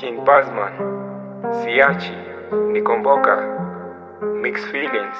King Bazman, Siachi, Nikomboka, Mixed Feelings.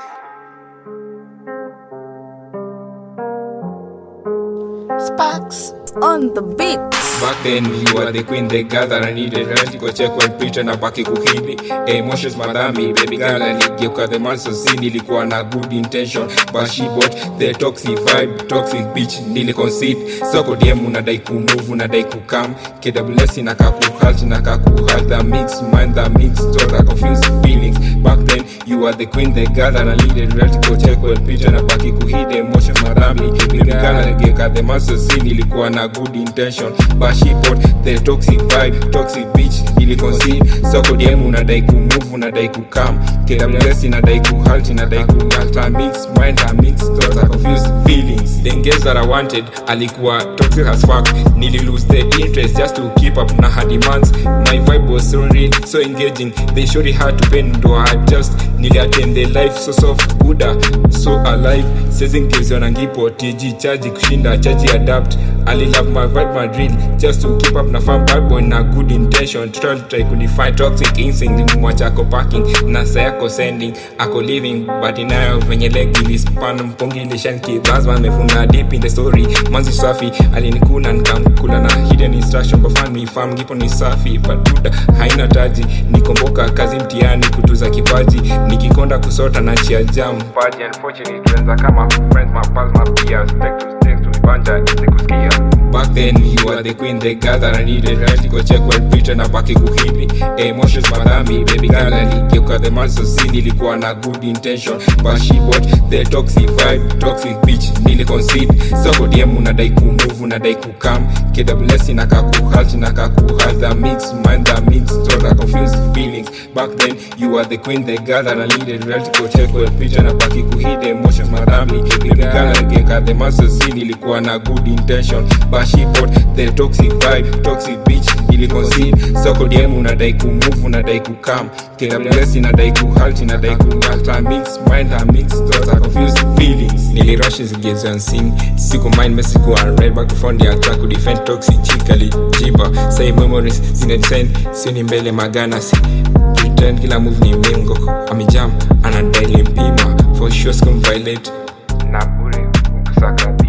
Sparks on the beat. Back then you were the queen, the girl that I needed. Ready go check when preacher na baki kuhidi. Emotions madami, baby girl aligeuka the man so si nilikuwa na good intention, but she bought the toxic vibe, toxic bitch nili concede. Soko DM unadai kumove, unadai kukam. KWS inakakuhalt, inakakuhalt. The mix mind, the mix thought I confused feelings. Back then you were the queen, the girl that I needed. Ready go check when preacher na baki kuhidi. Emotions madami, baby girl aligeuka the man so si nilikuwa na good intention, but she bought the toxic vibe, toxic bitch ili concede. Soko DM unadai kumove, unadai kukam. KWS inadai kuhalt, inadai kuhalt. I mix mind, I mix thoughts, I confused feelings. The girls that I wanted alikuwa toxic as fuck. Nili lose the interest just to keep up na her demands. My vibe was so real, so engaging. They surely had to pay ndo I just nili attend the life so soft, Buddha, so alive. Sezing kills on angipo, TG charge kushinda, charge adapt. Ali love my vibe, my drill, just to keep up na fam bad boy na good intention. Try kudefine toxic instinct, mwacha ako parking, na sayako sending, ako living, but inayo venye leg ili span mpongi ili shanki. Bazman mefuna deep in the story, manzi safi, alinikuna nikamkula na hidden instruction, bafan mi fam gipo ni safi, but Buddha haina taji. Nikomboka kazi mtiani kutuza kipaji, nikikonda kusota na chia jam. Paji unfortunately tuenza kama friends, my pals, my peers, text to banja, nisikusikia. Back then you were the queen, the girl that I needed. Ready go check when preacher na baki kuhidi. Emotions madami, baby girl aligeuka the man so si nilikuwa na good intention, but she bought the toxic vibe, toxic bitch nili concede. Soko DM unadai kumove, unadai kukam. KWS inakakuhalt, inakakuhalt. The mix mind, the mix thought I confused feelings. Back then you were the queen, the girl that I needed. Ready go check when preacher na baki kuhidi. Emotions madami, baby girl aligeuka the man so si nilikuwa na good intention, but she bought the toxic vibe, toxic bitch ili concede. Soko DM unadai kumove, unadai kukam. KWS inadai kuhalt, inadai kuhalt. I mix mind, I mix thoughts, I confused feelings. Nili rush zigezo and sing, siku mind mesiku and right back to front ya attack, defend toxic chikali jiba. Say memories zina descend, sini mbele magana si pretend kila move ni mingoko. Amijam anadai limpima, for sure skum violate Na bure ukisaka